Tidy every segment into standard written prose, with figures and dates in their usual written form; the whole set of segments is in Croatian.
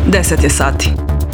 10 je sati.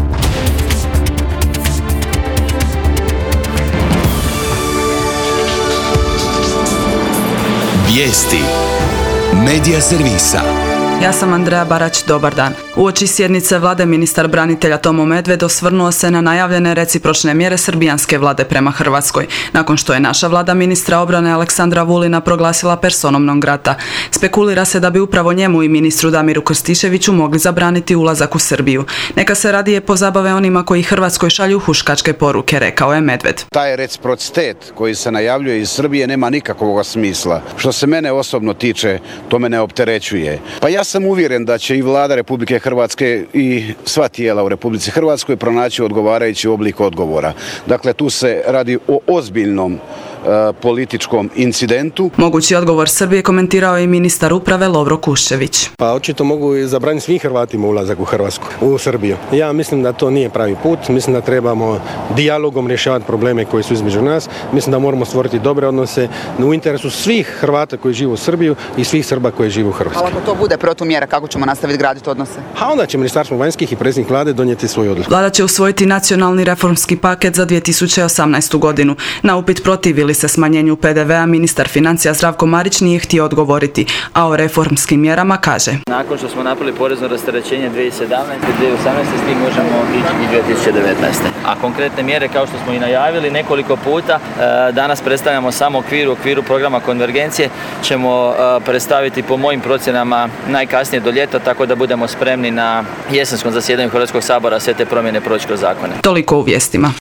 Vijesti Medija servisa. Ja sam Andreja Barać, dobar dan. Uoči sjednice vlade ministar branitelja Tomo Medved osvrnuo se na najavljene recipročne mjere srbijanske vlade prema Hrvatskoj, nakon što je naša vlada ministra obrane Aleksandra Vulina proglasila personom non grata. Spekulira se da bi upravo njemu i ministru Damiru Krstičeviću mogli zabraniti ulazak u Srbiju. Neka se radije pozabave onima koji Hrvatskoj šalju huškačke poruke, rekao je Medved. Taj reciprocitet koji se najavljuje iz Srbije nema nikakvog smisla. Što se mene osobno tiče, to me ne opterećuje. Pa ja sam uvjeren da će i vlada Republike Hrvatske i sva tijela u Republici Hrvatskoj pronaći odgovarajući oblik odgovora. Dakle, tu se radi o ozbiljnom političkom incidentu. Mogući odgovor Srbije komentirao je i ministar uprave Lovro Kuščević. Pa očito mogu zabraniti svim Hrvatima ulazak u Hrvatsku, u Srbiju. Ja mislim da to nije pravi put, mislim da trebamo dijalogom rješavati probleme koji su između nas, mislim da moramo stvoriti dobre odnose u interesu svih Hrvata koji žive u Srbiju i svih Srba koji žive u Hrvatskoj. Ali ako to bude protumjera, kako ćemo nastaviti graditi odnose? A onda će Ministarstvo vanjskih i predsjednik vlade donijeti svoju odluku. Vlada će usvojiti nacionalni reformski paket za 2018. godinu. Na upit protivili se smanjenju PDV-a, ministar financija Zdravko Marić nije htio odgovoriti, a o reformskim mjerama kaže: nakon što smo napravili porezno rasterećenje 2017. i 2018. s tim možemo ići i 2019. A konkretne mjere, kao što smo i najavili nekoliko puta, danas predstavljamo samo u okviru programa konvergencije, ćemo predstaviti po mojim procjenama najkasnije do ljeta, tako da budemo spremni na jesenskom zasjedanju Hrvatskog sabora sve te promjene proći kroz zakone. Toliko u vijestima.